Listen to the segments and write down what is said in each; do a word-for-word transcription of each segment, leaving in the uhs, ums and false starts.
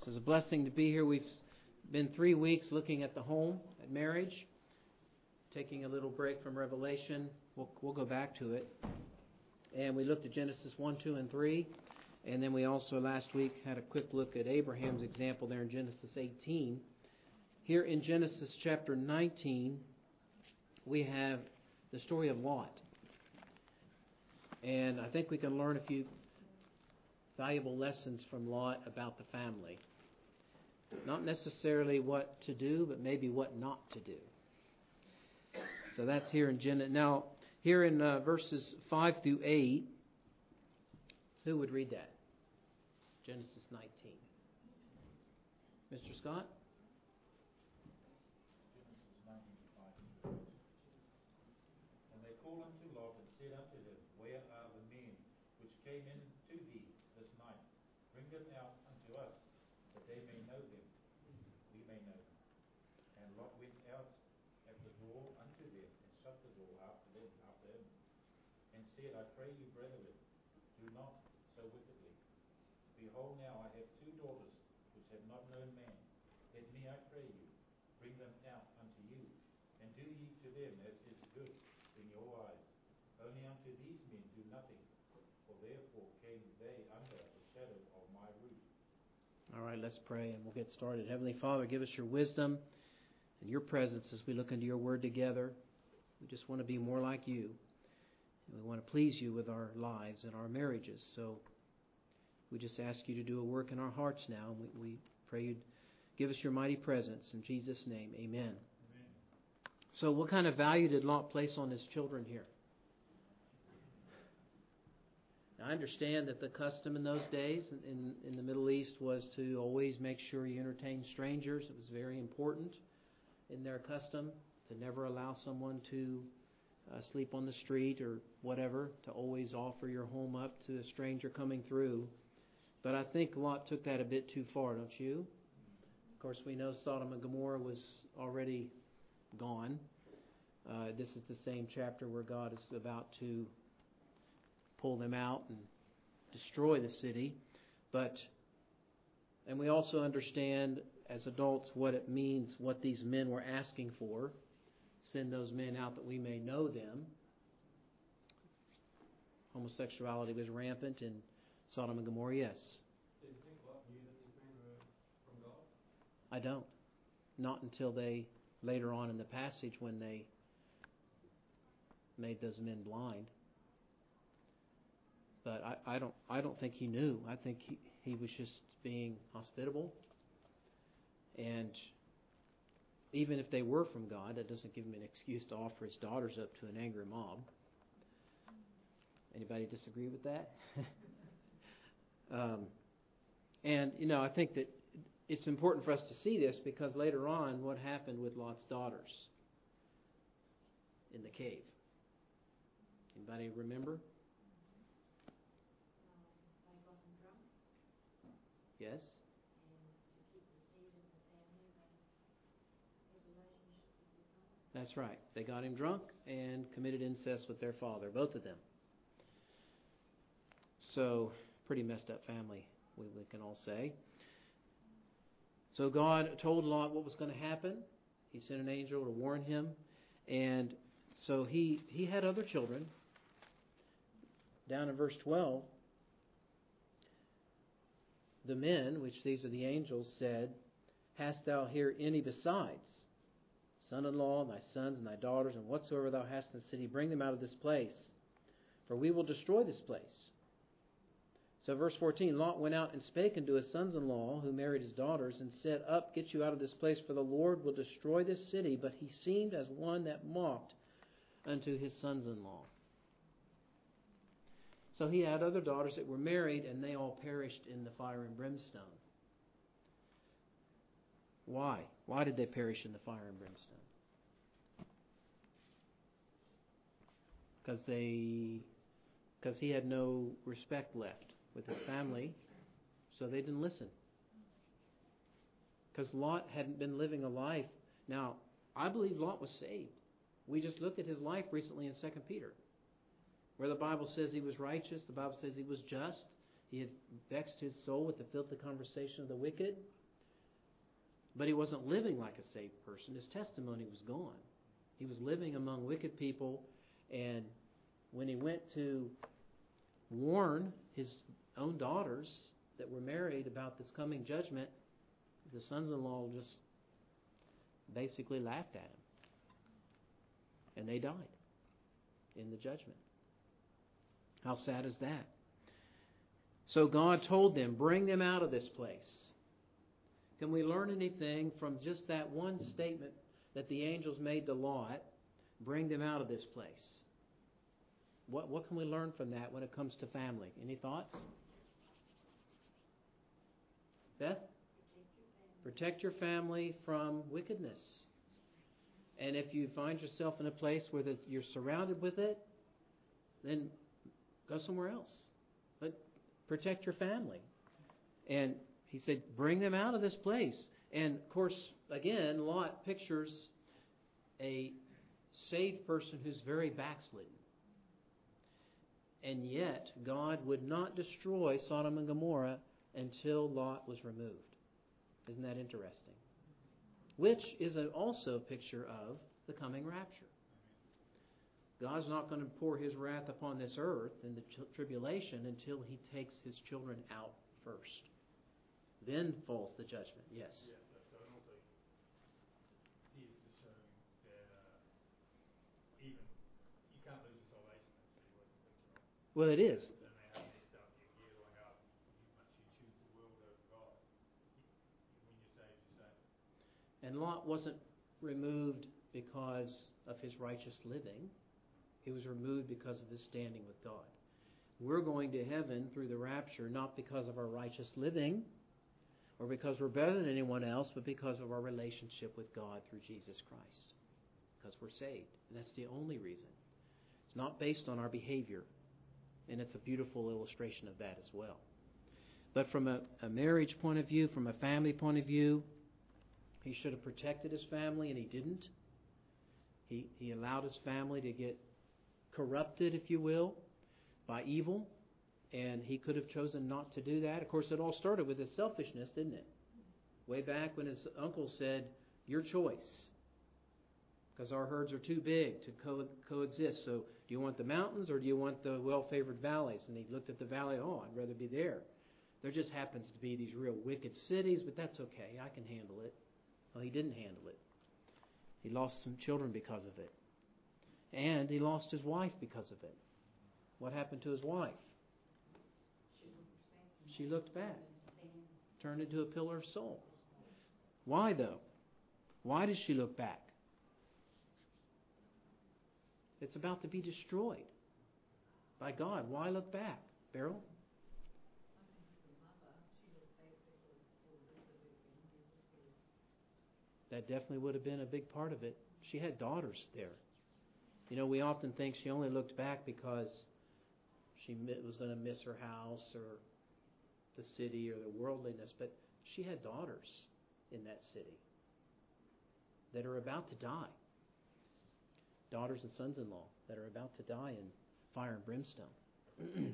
It's a blessing to be here. We've been three weeks looking at the home, at marriage, taking a little break from Revelation. We'll, we'll go back to it. And we looked at Genesis one, two, and three. And then we also last week had a quick look at Abraham's example there in Genesis eighteen. Here in Genesis chapter nineteen, we have the story of Lot. And I think we can learn a few valuable lessons from Lot about the family. Not necessarily what to do, but maybe what not to do. So that's here in Genesis. Now, here in uh, verses five through eight, who would read that? Genesis nineteen. Mister Scott? Genesis nineteen, five. And they called unto Lot and said unto him, Where are the men which came in to thee this night? Bring them out unto us, that they may know them, we may know them. And Lot went out at the door unto them, and shut the door after them, after him, and said, I pray you, brethren, do not so wickedly. Behold, now I have two daughters which have not known man. Let me, I pray you, bring them out unto you, and do ye to them as is good in your eyes. Only unto these men do nothing, for therefore came they under the shadow of my roof. All right, let's pray and we'll get started. Heavenly Father, give us your wisdom and your presence as we look into your word together. We just want to be more like you. And we want to please you with our lives and our marriages. So we just ask you to do a work in our hearts now. And we, we pray you'd give us your mighty presence. In Jesus' name, amen. Amen. So what kind of value did Lot place on his children here? Now, I understand that the custom in those days in, in, in the Middle East was to always make sure you entertain strangers. It was very important in their custom to never allow someone to uh, sleep on the street or whatever, to always offer your home up to a stranger coming through. But I think Lot took that a bit too far, don't you? Of course, we know Sodom and Gomorrah was already gone. Uh, this is the same chapter where God is about to pull them out and destroy the city. But, and we also understand as adults what it means, what these men were asking for. Send those men out that we may know them. Homosexuality was rampant in Sodom and Gomorrah, yes. Do you think Lot knew that these men were from God? I don't. Not until they, later on in the passage, when they made those men blind. But I, I don't I don't think he knew. I think he, he was just being hospitable. And even if they were from God, that doesn't give him an excuse to offer his daughters up to an angry mob. Anybody disagree with that? um, and, you know, I think that it's important for us to see this because later on, what happened with Lot's daughters in the cave? Anybody remember? Yes? That's right. They got him drunk and committed incest with their father, both of them. So, pretty messed up family, we, we can all say. So God told Lot what was going to happen. He sent an angel to warn him. And so he, he had other children. Down in verse twelve, the men, which these are the angels, said, Hast thou here any besides? Son-in-law, thy sons and thy daughters, and whatsoever thou hast in the city, bring them out of this place, for we will destroy this place. So verse fourteen, Lot went out and spake unto his sons-in-law, who married his daughters, and said, Up, get you out of this place, for the Lord will destroy this city. But he seemed as one that mocked unto his sons-in-law. So he had other daughters that were married, and they all perished in the fire and brimstone. Why? Why did they perish in the fire and brimstone? Because they, because he had no respect left with his family, so they didn't listen. Because Lot hadn't been living a life. Now, I believe Lot was saved. We just looked at his life recently in Second Peter, where the Bible says he was righteous, the Bible says he was just, He had vexed his soul with the filthy conversation of the wicked. But he wasn't living like a saved person. His testimony was gone. He was living among wicked people, and when he went to warn his own daughters that were married about this coming judgment, the sons-in-law just basically laughed at him. And they died in the judgment. How sad is that? So God told them, bring them out of this place. Can we learn anything from just that one statement that the angels made to Lot? Bring them out of this place. What, what can we learn from that when it comes to family? Any thoughts? Beth? Protect your family from wickedness. And if you find yourself in a place where you're surrounded with it, then go somewhere else. But protect your family. And he said, bring them out of this place. And, of course, again, Lot pictures a saved person who's very backslidden. And yet, God would not destroy Sodom and Gomorrah until Lot was removed. Isn't that interesting? Which is a, also a picture of the coming rapture. God's not going to pour His wrath upon this earth in the tri- tribulation until He takes His children out first. Then falls the judgment. Yes. Yeah, so, so and also, he is just showing that uh, even you can't lose your salvation. That's really what it's a picture of. Well, it is. No matter how messed up you get or how much you choose the world over God, when you're saved, you're saved. And Lot wasn't removed because of his righteous living. He was removed because of his standing with God. We're going to heaven through the rapture not because of our righteous living or because we're better than anyone else, but because of our relationship with God through Jesus Christ. Because we're saved. And that's the only reason. It's not based on our behavior. And it's a beautiful illustration of that as well. But from a, a marriage point of view, from a family point of view, he should have protected his family, and he didn't. He, he allowed his family to get corrupted, if you will, by evil. And he could have chosen not to do that. Of course, it all started with his selfishness, didn't it? Way back when his uncle said, your choice. Because our herds are too big to co- coexist. So do you want the mountains or do you want the well-favored valleys? And he looked at the valley, oh, I'd rather be there. There just happens to be these real wicked cities, but that's okay. I can handle it. Well, he didn't handle it. He lost some children because of it. And he lost his wife because of it. What happened to his wife? She looked back. Turned into a pillar of salt. Why, though? Why did she look back? It's about to be destroyed by God. Why look back? Beryl? That definitely would have been a big part of it. She had daughters there. You know, we often think she only looked back because she was going to miss her house or the city or the worldliness, but she had daughters in that city that are about to die. Daughters and sons-in-law that are about to die in fire and brimstone.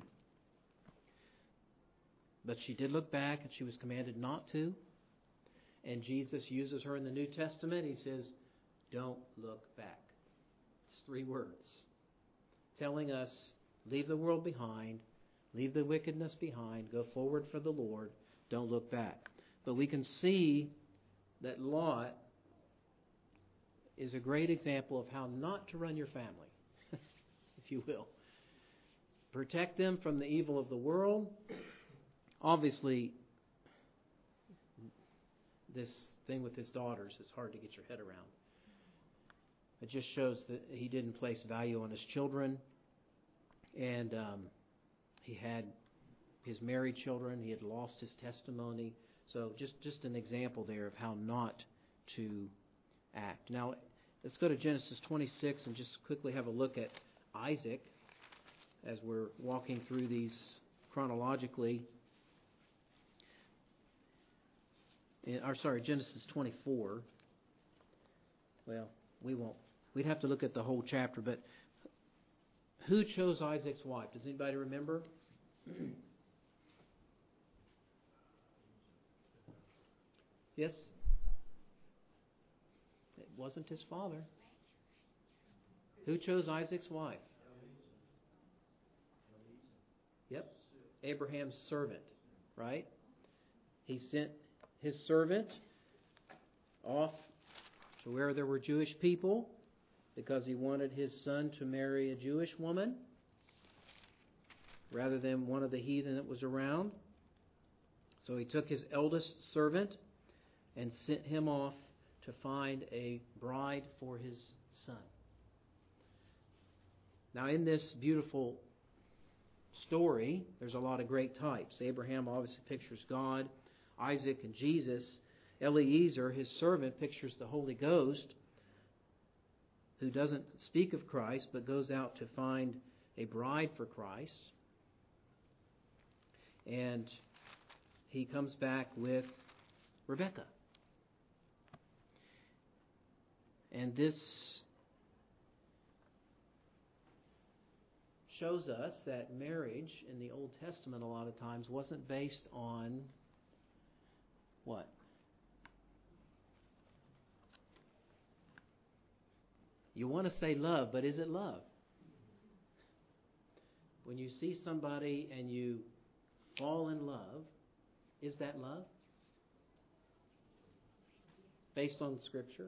But she did look back, and she was commanded not to. And Jesus uses her in the New Testament. He says, don't look back. It's three words. Telling us, leave the world behind, leave the wickedness behind, go forward for the Lord, don't look back. But we can see that Lot is a great example of how not to run your family, if you will. Protect them from the evil of the world. Obviously, this thing with his daughters is hard to get your head around. It just shows that he didn't place value on his children. And um, he had his married children. He had lost his testimony. So just, just an example there of how not to act. Now, let's go to Genesis twenty-six and just quickly have a look at Isaac as we're walking through these chronologically. In, or sorry, Genesis twenty-four. Well, we won't. We'd have to look at the whole chapter, but who chose Isaac's wife? Does anybody remember? Yes? It wasn't his father. Who chose Isaac's wife? Yep. Abraham's servant, right? He sent his servant off to where there were Jewish people because he wanted his son to marry a Jewish woman rather than one of the heathen that was around. So he took his eldest servant and sent him off to find a bride for his son. Now, in this beautiful story, there's a lot of great types. Abraham obviously pictures God, Isaac and Jesus. Eliezer, his servant, pictures the Holy Ghost, who doesn't speak of Christ but goes out to find a bride for Christ. And he comes back with Rebekah. And this shows us that marriage in the Old Testament a lot of times wasn't based on what? You want to say love, but is it love? When you see somebody and you fall in love, is that love? Based on Scripture?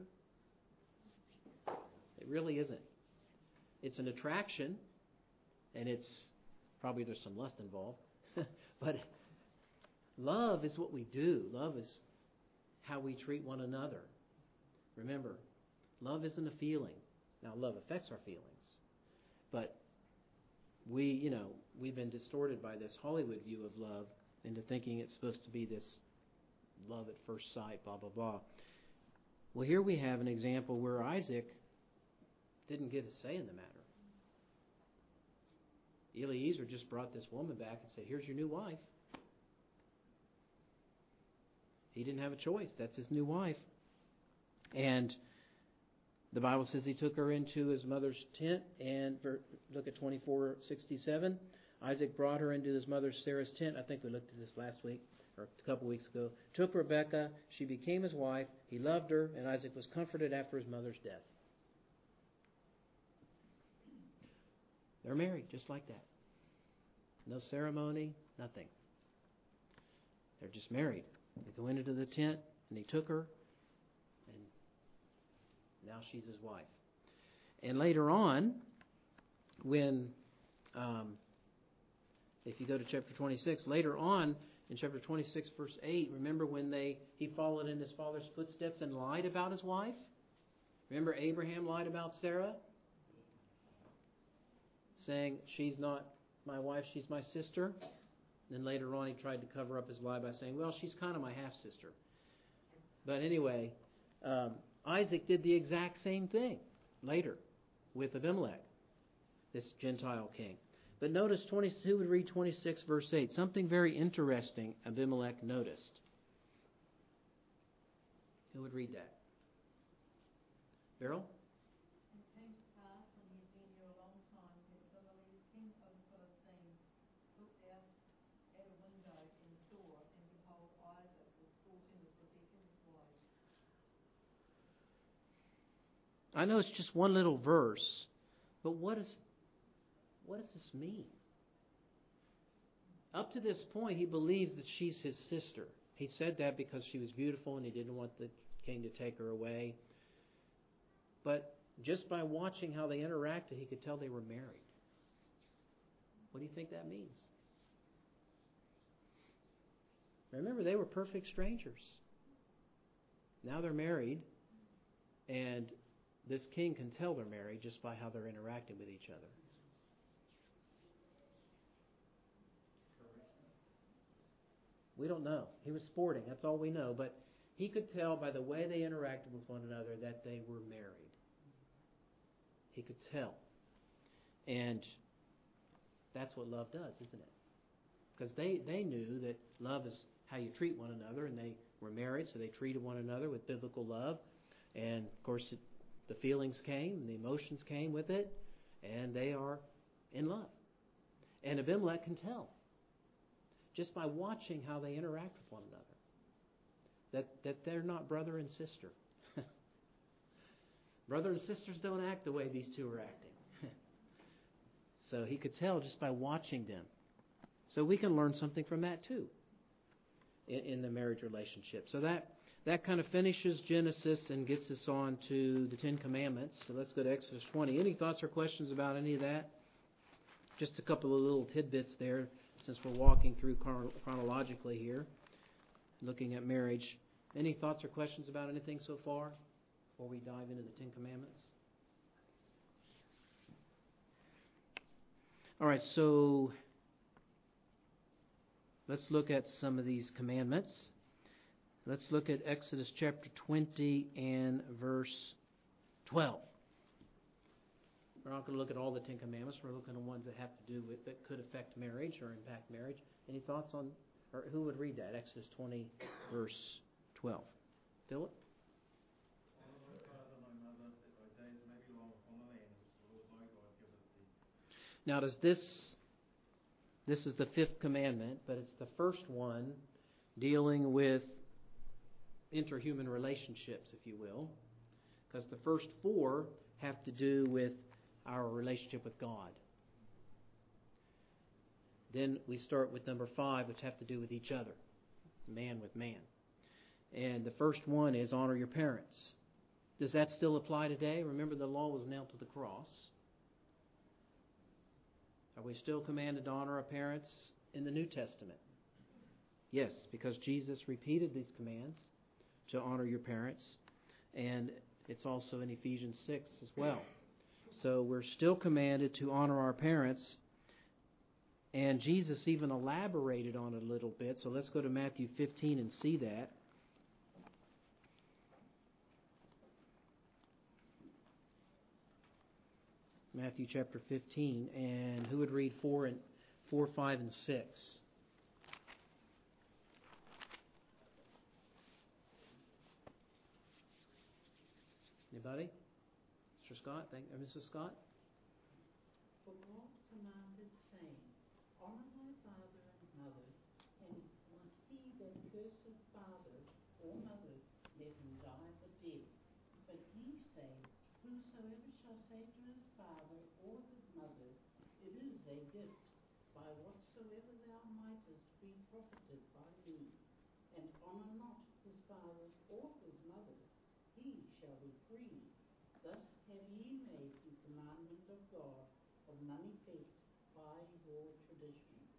It really isn't. It's an attraction, and it's probably there's some lust involved. But love is what we do. Love is how we treat one another. Remember, love isn't a feeling. Now, love affects our feelings. But we, you know, we've been distorted by this Hollywood view of love into thinking it's supposed to be this love at first sight, blah, blah, blah. Well, here we have an example where Isaac didn't get a say in the matter. Eliezer just brought this woman back and said, here's your new wife. He didn't have a choice. That's his new wife. And the Bible says he took her into his mother's tent, and look at twenty-four sixty-seven. Isaac brought her into his mother Sarah's tent. I think we looked at this last week, or a couple weeks ago. Took Rebekah. She became his wife. He loved her, and Isaac was comforted after his mother's death. They're married just like that. No ceremony, nothing. They're just married. They go into the tent, and he took her, and now she's his wife. And later on, when, um, if you go to chapter twenty-six, later on in chapter twenty-six, verse eight, remember when they he followed in his father's footsteps and lied about his wife? Remember Abraham lied about Sarah? Saying, she's not my wife, she's my sister. Then later on he tried to cover up his lie by saying, well, she's kind of my half-sister. But anyway, um, Isaac did the exact same thing later with Abimelech, this Gentile king. But notice, twenty, who would read twenty-six, verse eight? Something very interesting Abimelech noticed. Who would read that? Beryl? I know it's just one little verse, but what is what does this mean? Up to this point, he believes that she's his sister. He said that because she was beautiful and he didn't want the king to take her away. But just by watching how they interacted, he could tell they were married. What do you think that means? Remember, they were perfect strangers. Now they're married, and this king can tell they're married just by how they're interacting with each other. We don't know. He was sporting. That's all we know. But he could tell by the way they interacted with one another that they were married. He could tell. And that's what love does, isn't it? Because they, they knew that love is how you treat one another, and they were married, so they treated one another with biblical love. And, of course, it, the feelings came, and the emotions came with it, and they are in love. And Abimelech can tell just by watching how they interact with one another. that, that they're not brother and sister. Brother and sisters don't act the way these two are acting. So he could tell just by watching them. So we can learn something from that too in, in the marriage relationship. So that, that kind of finishes Genesis and gets us on to the Ten Commandments. So let's go to Exodus twenty. Any thoughts or questions about any of that? Just a couple of little tidbits there since we're walking through chron- chronologically here, looking at marriage. Any thoughts or questions about anything so far before we dive into the Ten Commandments? All right, so let's look at some of these commandments. Let's look at Exodus chapter twenty and verse twelve. We're not going to look at all the Ten Commandments. We're looking at ones that have to do with, that could affect marriage or impact marriage. Any thoughts on, or who would read that? Exodus twenty, verse twelve. Philip? Honor my father and my mother, that thy days may be long upon the land which the Lord thy God giveth thee. Now, does this, this is the fifth commandment, but it's the first one dealing with interhuman relationships, if you will, because the first four have to do with our relationship with God. Then we start with number five, which have to do with each other, man with man. And the first one is honor your parents. Does that still apply today? Remember, the law was nailed to the cross. Are we still commanded to honor our parents in the New Testament? Yes, because Jesus repeated these commands to honor your parents. And it's also in Ephesians six as well. So we're still commanded to honor our parents. And Jesus even elaborated on it a little bit. So let's go to Matthew fifteen and see that. Matthew chapter fifteen. And who would read four and four, five, and six? Anybody? Mister Scott? Thank, uh, Missus Scott? For God commanded, saying, Honor thy father and mother, and he that curseth father or mother, let him die the dead. But ye say, Whosoever shall say to his father or his mother, It is a gift, by whatsoever thou mightest be profited by me, and honor not his father or his mother, he shall be free. Thus have ye made the commandment of God of none effect by your traditions.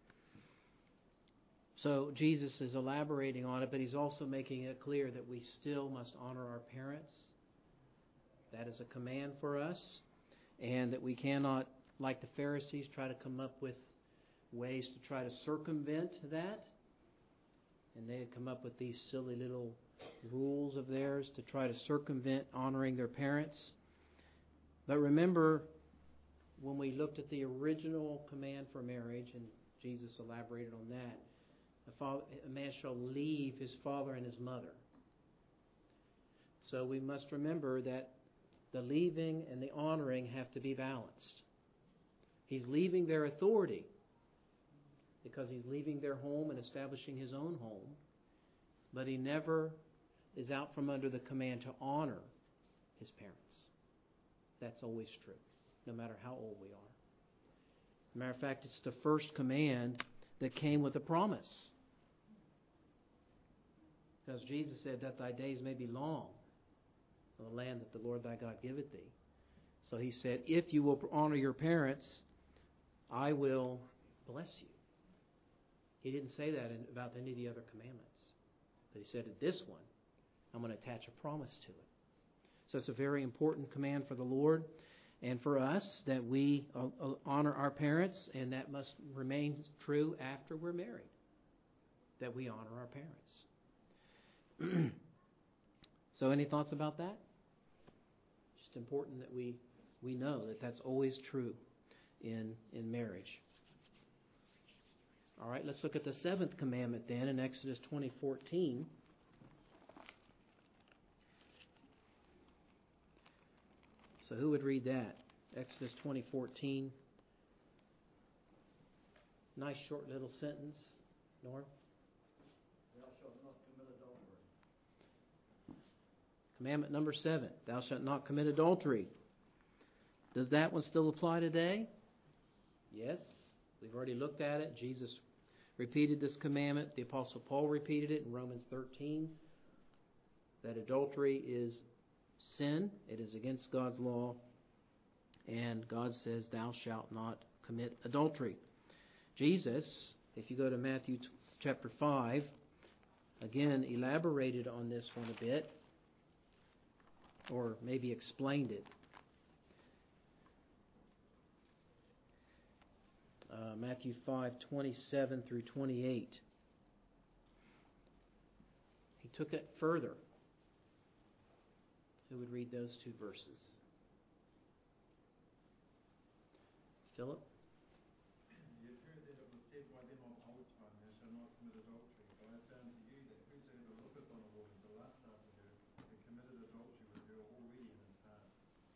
So Jesus is elaborating on it, but he's also making it clear that we still must honor our parents. That is a command for us, and that we cannot, like the Pharisees, try to come up with ways to try to circumvent that. And they had come up with these silly little rules of theirs to try to circumvent honoring their parents. But remember, when we looked at the original command for marriage, and Jesus elaborated on that, a, father, a man shall leave his father and his mother. So we must remember that the leaving and the honoring have to be balanced. He's leaving their authority because he's leaving their home and establishing his own home. But he never is out from under the command to honor his parents. That's always true, no matter how old we are. As a matter of fact, it's the first command that came with a promise. Because Jesus said that thy days may be long in the land that the Lord thy God giveth thee. So he said, if you will honor your parents, I will bless you. He didn't say that in, about any of the other commandments. But he said, in this one, I'm going to attach a promise to it. So it's a very important command for the Lord and for us that we uh, honor our parents, and that must remain true after we're married, that we honor our parents. So any thoughts about that? Just important that we, we know that that's always true in, in marriage. All right, let's look at the seventh commandment then in Exodus twenty fourteen. So who would read that? Exodus twenty fourteen. Nice short little sentence. Norm? Thou shalt not commit adultery. Commandment number seven, thou shalt not commit adultery. Does that one still apply today? Yes. We've already looked at it. Jesus repeated this commandment. The Apostle Paul repeated it in Romans thirteen, that adultery is sin. It is against God's law. And God says, thou shalt not commit adultery. Jesus, if you go to Matthew chapter five, again elaborated on this one a bit, or maybe explained it. Uh, Matthew five, twenty-seven through twenty-eight. He took it further. Who would read those two verses? Philip? You've heard that it was said by them of old time, thou shalt not commit adultery. But I say unto you that whosoever looketh on a woman to lust after her, hath committed adultery with her already in his heart.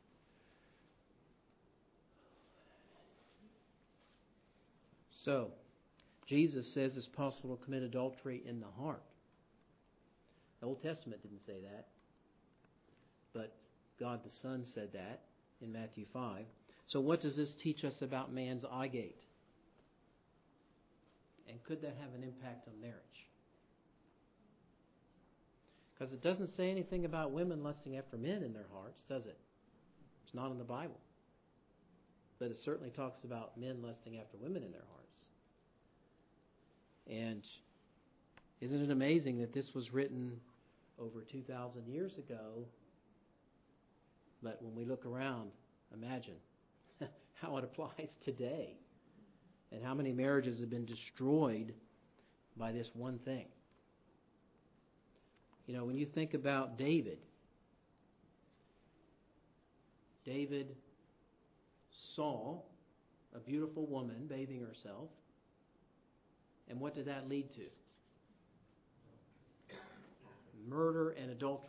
So, Jesus says it's possible to commit adultery in the heart. The Old Testament didn't say that, but God the Son said that in Matthew five. So what does this teach us about man's eye gate? And could that have an impact on marriage? Because it doesn't say anything about women lusting after men in their hearts, does it? It's not in the Bible. But it certainly talks about men lusting after women in their hearts. And isn't it amazing that this was written over two thousand years ago? But when we look around, imagine how it applies today. And how many marriages have been destroyed by this one thing. You know, when you think about David, David saw a beautiful woman bathing herself. And what did that lead to? Murder and adultery.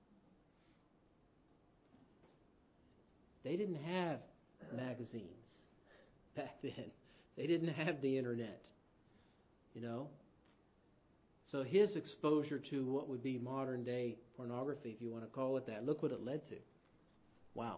They didn't have magazines back then. They didn't have the internet, you know. So his exposure to what would be modern day pornography, if you want to call it that, look what it led to. Wow.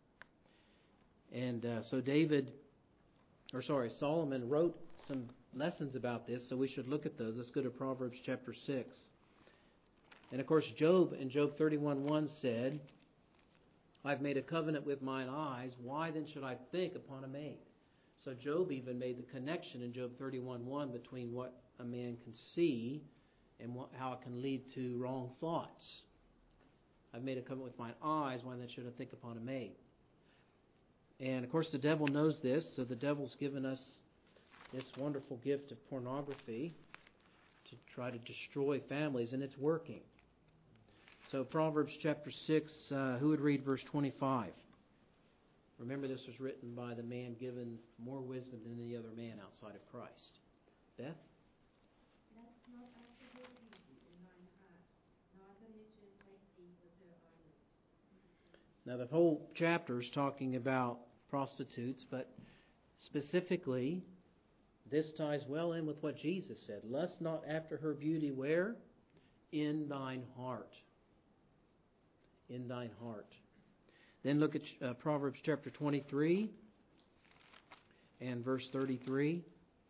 And uh, so David, or sorry, Solomon wrote some lessons about this, so we should look at those. Let's go to Proverbs chapter six. And of course, Job in Job thirty-one one said, I've made a covenant with mine eyes, why then should I think upon a maid? So Job even made the connection in Job thirty-one one between what a man can see and what, how it can lead to wrong thoughts. I've made a covenant with mine eyes, why then should I think upon a maid? And of course the devil knows this, so the devil's given us this wonderful gift of pornography to try to destroy families, and it's working. So Proverbs chapter six, uh, who would read verse twenty-five? Remember, this was written by the man given more wisdom than any other man outside of Christ. Beth? Lust not after her beauty in thine heart, neither let her take thee with her eyelids. Now the whole chapter is talking about prostitutes, but specifically, this ties well in with what Jesus said. Lust not after her beauty where? In thine heart. In thine heart. Then look at uh, Proverbs chapter twenty-three and verse thirty-three.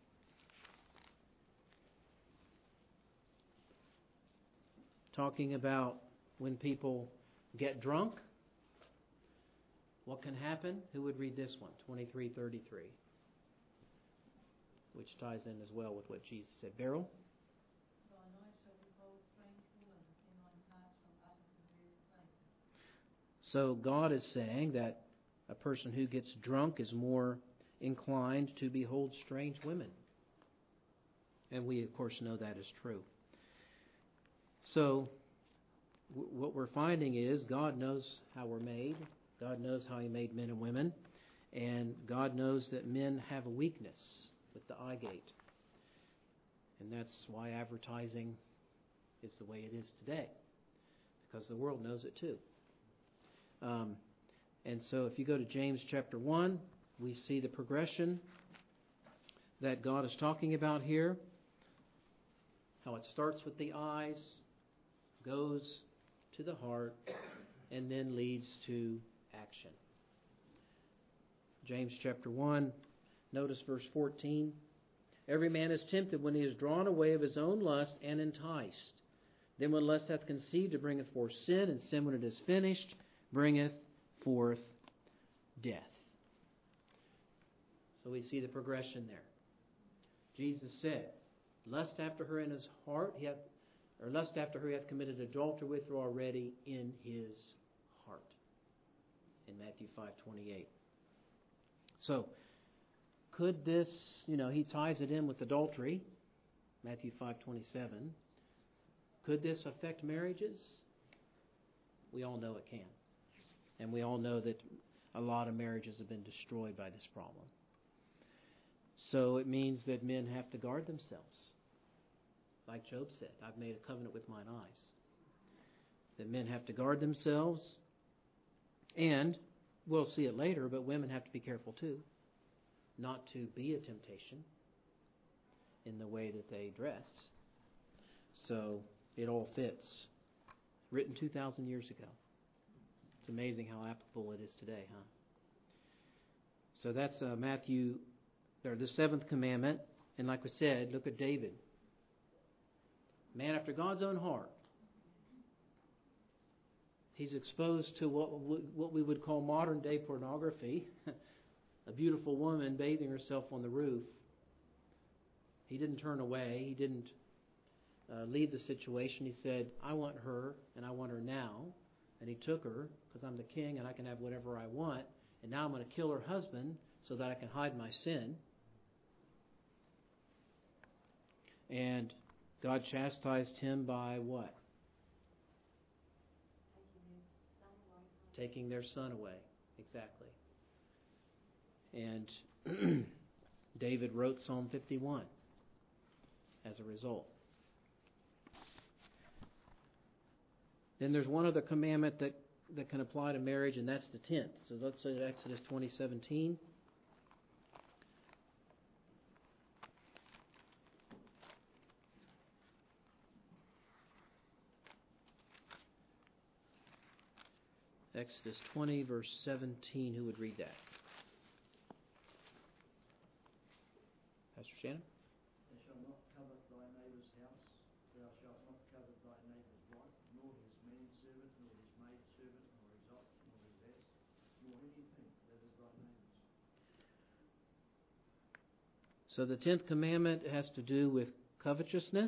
Talking about when people get drunk, what can happen? Who would read this one? twenty-three thirty-three. Which ties in as well with what Jesus said. Beryl? Thine eyes shall behold strange women, and thine heart shall utter perverse things. So God is saying that a person who gets drunk is more inclined to behold strange women. And we, of course, know that is true. So w- what we're finding is God knows how we're made. God knows how He made men and women. And God knows that men have a weakness with the eye gate. And that's why advertising is the way it is today. Because the world knows it too. Um, and so if you go to James chapter one, we see the progression that God is talking about here. How it starts with the eyes, goes to the heart and then leads to action. James chapter one, notice verse fourteen. Every man is tempted when he is drawn away of his own lust and enticed. Then when lust hath conceived, it bringeth forth sin, and sin, when it is finished, bringeth forth death. So we see the progression there. Jesus said, lust after her in his heart, he hath, or lust after her he hath committed adultery with her already in his heart. In Matthew five twenty-eight. So, could this, you know, he ties it in with adultery, Matthew five twenty-seven. Could this affect marriages? We all know it can. And we all know that a lot of marriages have been destroyed by this problem. So it means that men have to guard themselves. Like Job said, I've made a covenant with mine eyes. That men have to guard themselves. And we'll see it later, but women have to be careful too. Not to be a temptation in the way that they dress. So it all fits. Written two thousand years ago. It's amazing how applicable it is today, huh? So that's uh, Matthew, or the seventh commandment. And like we said, look at David. Man after God's own heart. He's exposed to what what we would call modern day pornography. A beautiful woman bathing herself on the roof. He didn't turn away. He didn't uh, leave the situation. He said, I want her, and I want her now. And he took her, because I'm the king and I can have whatever I want. And now I'm going to kill her husband so that I can hide my sin. And God chastised him by what? Taking their son away. Exactly. And David wrote Psalm fifty-one as a result. Then there's one other commandment that, that can apply to marriage, and that's the tenth. So let's say Exodus twenty seventeen. Exodus twenty, verse seventeen. Who would read that? Pastor Shannon? Thou shalt not covet thy neighbour's house. Thou shalt not covet thy neighbour's wife, nor his manservant, nor his maidservant, nor his ox, nor his ass, nor anything that is thy neighbour's. So the tenth commandment has to do with covetousness.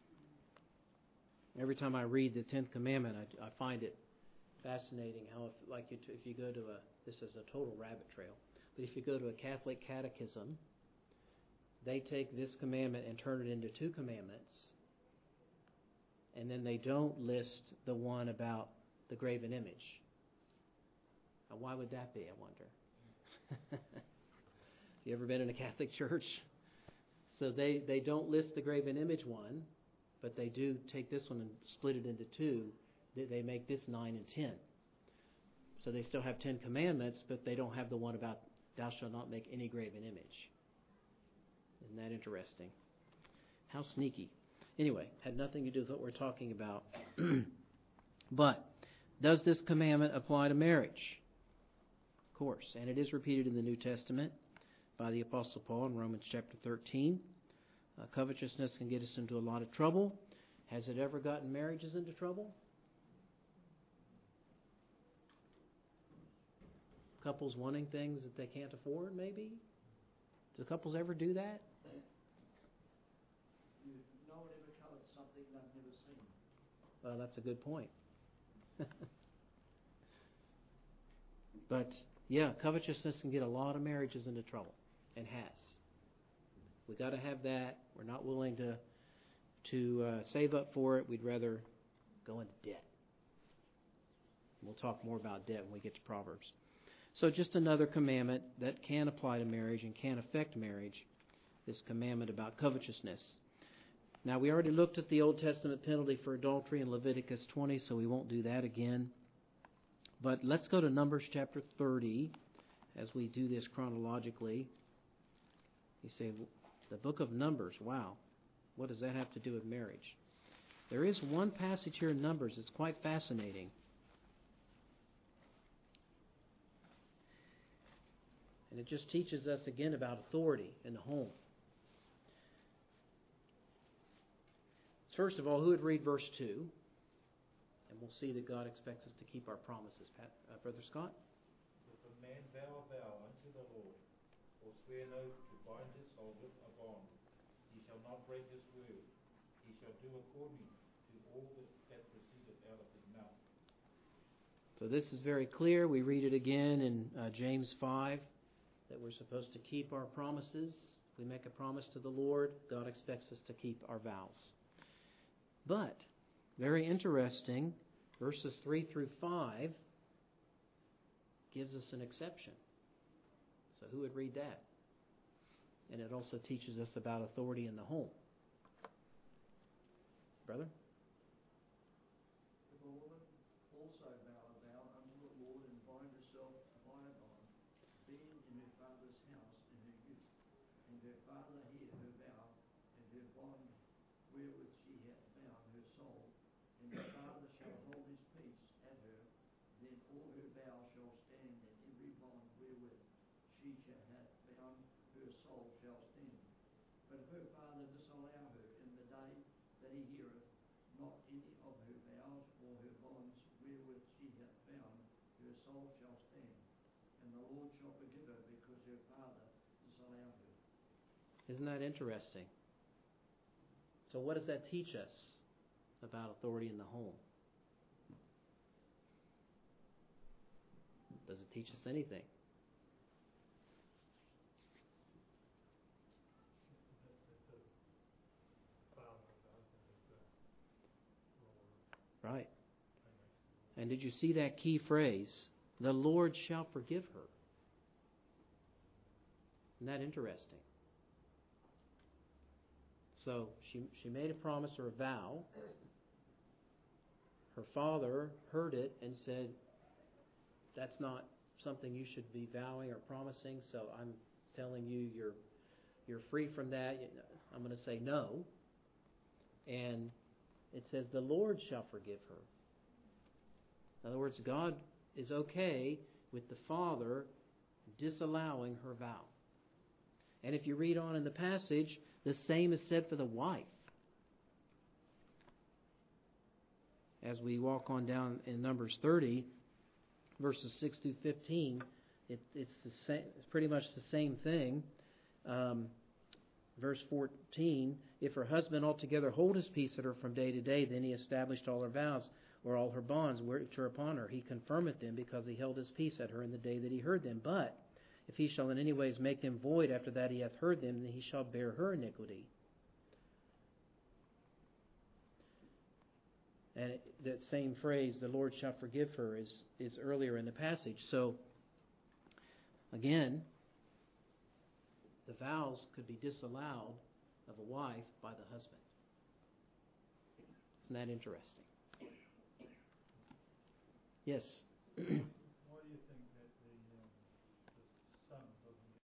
Every time I read the tenth commandment, I, I find it fascinating how, if, like, you, if you go to a, this is a total rabbit trail, but if you go to a Catholic catechism, they take this commandment and turn it into two commandments, and then they don't list the one about the graven image. Now, why would that be, I wonder? You ever been in a Catholic church? So they, they don't list the graven image one, but they do take this one and split it into two. They make this nine and ten. So they still have ten commandments, but they don't have the one about thou shalt not make any graven image. Isn't that interesting? How sneaky. Anyway, had nothing to do with what we're talking about. But does this commandment apply to marriage? Of course. And it is repeated in the New Testament by the Apostle Paul in Romans chapter thirteen. Uh, covetousness can get us into a lot of trouble. Has it ever gotten marriages into trouble? Couples wanting things that they can't afford, maybe? Do couples ever do that? You, no one ever covets something they've never seen. Well, that's a good point. But, yeah, covetousness can get a lot of marriages into trouble, and has. We've got to have that. We're not willing to, to uh, save up for it. We'd rather go into debt. We'll talk more about debt when we get to Proverbs. So just another commandment that can apply to marriage and can affect marriage, this commandment about covetousness. Now, we already looked at the Old Testament penalty for adultery in Leviticus twenty, so we won't do that again. But let's go to Numbers chapter thirty as we do this chronologically. You say, the book of Numbers, wow, what does that have to do with marriage? There is one passage here in Numbers that's quite fascinating. And it just teaches us again about authority in the home. First of all, who would read verse two? And we'll see that God expects us to keep our promises. Pat, uh, Brother Scott? If a man vow a vow unto the Lord, or swear an oath to bind his soul with a bond, he shall not break his word. He shall do according to all that, that proceedeth out of his mouth. So this is very clear. We read it again in uh, James five, that we're supposed to keep our promises. If we make a promise to the Lord, God expects us to keep our vows. But, very interesting, verses three through five gives us an exception. So who would read that? And it also teaches us about authority in the home. Brother? If a woman also vow a vow unto the Lord and bind herself by a bond, being in her father's house in her youth, and her father hear her vow, and her bond wherewith she hath bound her soul, and the father shall hold his peace at her, then all her vows shall stand, and every bond wherewith she shall have bound her soul shall stand. But if her father disallow her in the day that he heareth not any of her vows or her bonds wherewith she hath bound, her soul shall stand, and the Lord shall forgive her because her father disallowed her. Isn't that interesting? So what does that teach us about authority in the home? Does it teach us anything? Right. And did you see that key phrase? The Lord shall forgive her. Isn't that interesting? So she she made a promise or a vow. Her father heard it and said, that's not something you should be vowing or promising, so I'm telling you you're you're free from that. I'm going to say no. And it says the Lord shall forgive her. In other words, God is okay with the father disallowing her vow. And if you read on in the passage, the same is said for the wife. As we walk on down in Numbers thirty, verses six through fifteen, it, it's the same. It's pretty much the same thing. Um, verse fourteen: If her husband altogether hold his peace at her from day to day, then he established all her vows or all her bonds which are upon her. He confirmeth them because he held his peace at her in the day that he heard them. But if he shall in any ways make them void after that he hath heard them, then he shall bear her iniquity. And it, that same phrase, the Lord shall forgive her, is, is earlier in the passage. So, again, the vows could be disallowed of a wife by the husband. Isn't that interesting? Yes.